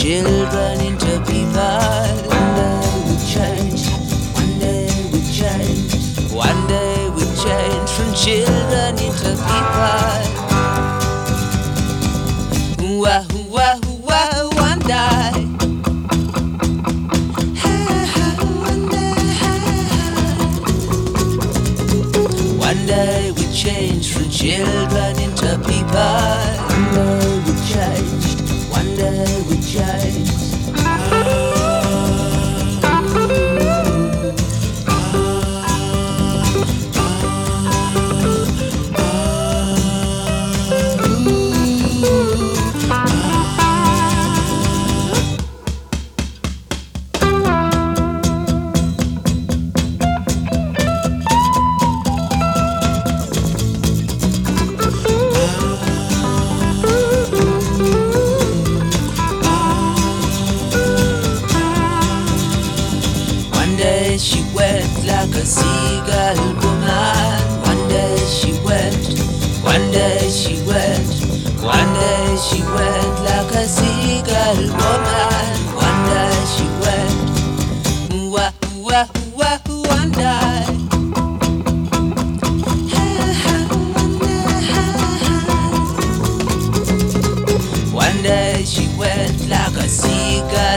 children into people. One day we change, one day we change, one day we change from children into people. Ooh-ah, ooh-ah, ooh-ah, one day. One day we change from children into people. One day we changed. One day we changed. She went like a seagull woman. One day she went, one day she went, one day she went like a seagull woman. One day she went, ooh-ah, ooh-ah, ooh-ah, one day. One day she went like a seagull.